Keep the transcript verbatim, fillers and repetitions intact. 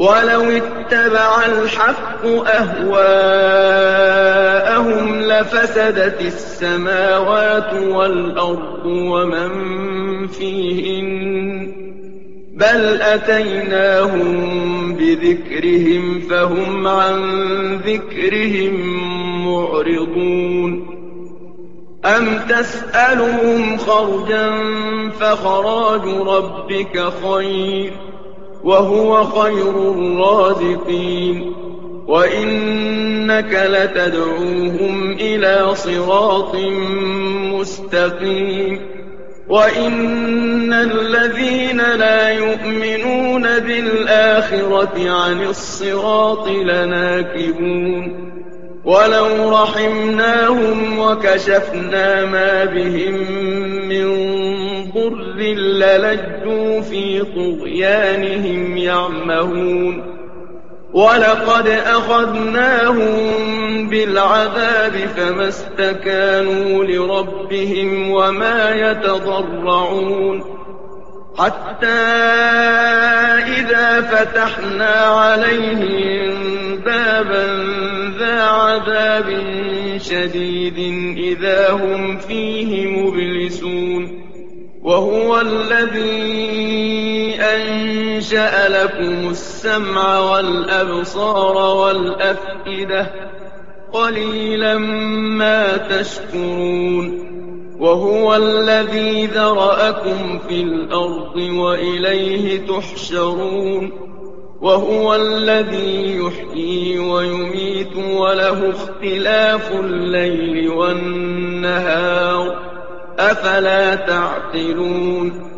وَلَوِ اتَّبَعَ الْحَقُّ أَهْوَاءَهُمْ لَفَسَدَتِ السَّمَاوَاتُ وَالْأَرْضُ وَمَن فِيهِنَّ ۚ بَلْ أَتَيْنَاهُم بِذِكْرِهِمْ فَهُمْ عَن ذِكْرِهِم مُّعْرِضُونَ أَمْ تَسْأَلُهُمْ خَرْجًا فَخَرَاجُ رَبِّكَ خَيْرٌ ۖ وَهُوَ خَيْرُ الرَّازِقِينَ وَإِنَّكَ لَتَدْعُوهُمْ إِلَىٰ صِرَاطٍ مُّسْتَقِيمٍ وَإِنَّ الَّذِينَ لَا يُؤْمِنُونَ بِالْآخِرَةِ عَنِ الصِّرَاطِ لَنَاكِبُونَ وَلَوْ رَحِمْنَاهُمْ وَكَشَفْنَا مَا بِهِم مِّن ضُرٍّ لَّلَجُّوا فِي طُغْيَانِهِمْ يَعْمَهُونَ وَلَقَدْ أَخَذْنَاهُم بِالْعَذَابِ فَمَا اسْتَكَانُوا لِرَبِّهِمْ وَمَا يَتَضَرَّعُونَ حَتَّىٰ إِذَا فَتَحْنَا عَلَيْهِم بَابًا ذَا عَذَابٍ شَدِيدٍ إِذَا هُمْ فِيهِ مُبْلِسُونَ وَهُوَ الَّذِي أَنشَأَ لَكُمُ السَّمْعَ وَالْأَبْصَارَ وَالْأَفْئِدَةَ ۚ قَلِيلًا مَّا تَشْكُرُونَ وَهُوَ الَّذِي ذَرَأَكُمْ فِي الْأَرْضِ وَإِلَيْهِ تُحْشَرُونَ وَهُوَ الَّذِي يُحْيِي وَيُمِيتُ وَلَهُ اخْتِلَافُ اللَّيْلِ وَالنَّهَارِ ۚ أَفَلَا تَعْقِلُونَ